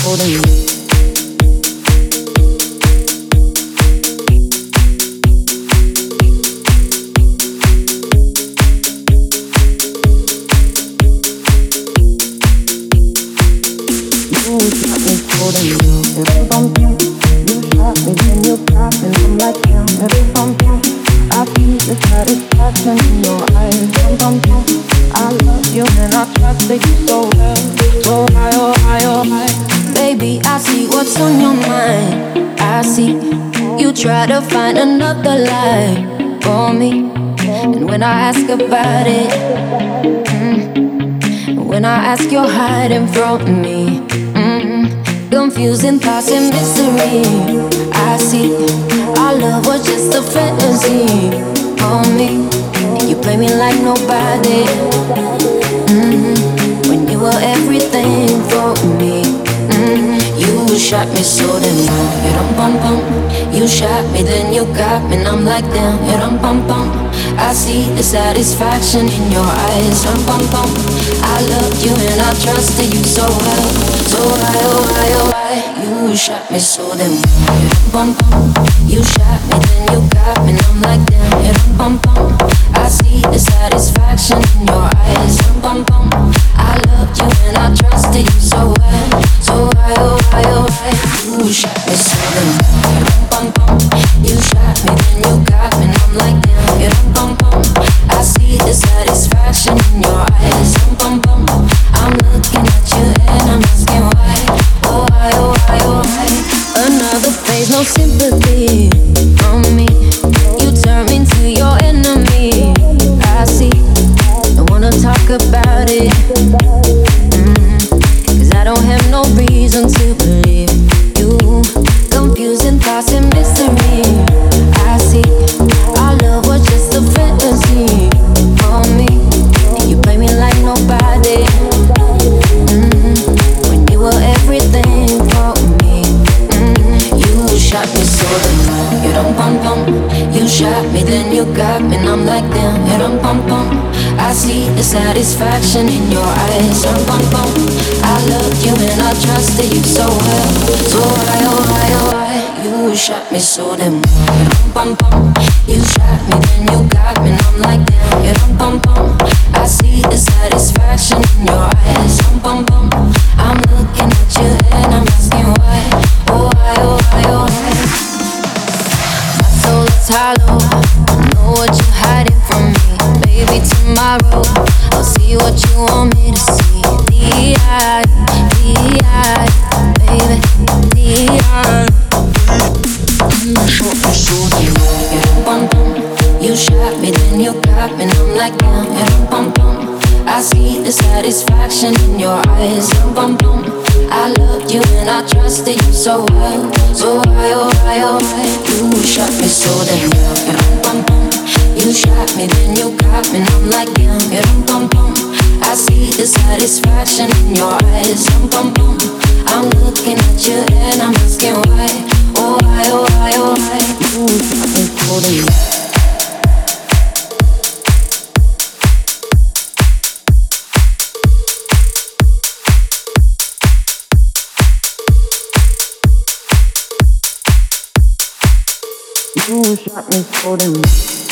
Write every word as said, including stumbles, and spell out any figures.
About it, mm. When I ask, you're hiding from me. Mm. Confusing thoughts and mystery. I see our love was just a fantasy for me. You play me like nobody. Mm. When you were everything for me. Mm. You shot me so damn well. You dum bum bum. You shot me, then you got me, and I'm like damn. You dum bum bum. I see the satisfaction in your eyes. Rum, bum, bum. I loved you and I trusted you so well. So why, oh why, oh why? You shot me so damn well. Bum, bum. You shot me, then you got me, and I'm like damn. Rum, bum, bum. I see the satisfaction in your eyes. Rum, bum, bum. I loved you and I trusted you so well. So why, oh why, oh why? You shot me so damn well. Bum, bum. You shot me, then you got me, and I'm like damn. Bum, bum. I see the satisfaction in your eyes. Bum, bum, bum. I'm looking at you and I'm asking why. Oh why, oh why, oh why? Another phase, no sympathy from me. You turn me to your enemy. I see. Don't wanna talk about it. Mm-hmm. Cause I don't have no reason to believe you. Confusing thoughts and mystery. I see. Our love was just a fantasy for me. You play me like nobody. Mm-hmm. When you were everything for me. Mm-hmm. You shot me so damn well. You dum bum bum. You shot me, then you got me, and I'm like damn. You dum bum bum. I see the satisfaction in your eyes. Dum bum bum. I loved you and I trusted you so well. So why, oh why, oh why? You shot me so damn well. You dum bum bum. You shot me, then you got me, and I'm like damn. You dum bum bum. I see the satisfaction in your eyes. Dum bum bum. I'm looking at you and I'm asking why. Oh why, oh why, oh why? My soul is hollow. I know what you're hiding from me. Maybe tomorrow I'll see what you want me to see. The eye, the eye, baby, the eye. You shot me so damn well. Bum bum. You shot me, then you got me, and I'm like damn. Yeah, bum bum. I see the satisfaction in your eyes. Bum bum. I loved you and I trusted you so well. So why, oh why, oh why? You shot me so damn well. Yeah, bum bum. You shot me, then you got me, and I'm like damn. Yeah, bum bum. I see the satisfaction in your eyes. Bum bum. I'm looking at you and I'm asking why. Oh why, oh why, oh why? You shot me so damn well. You shot me so damn well.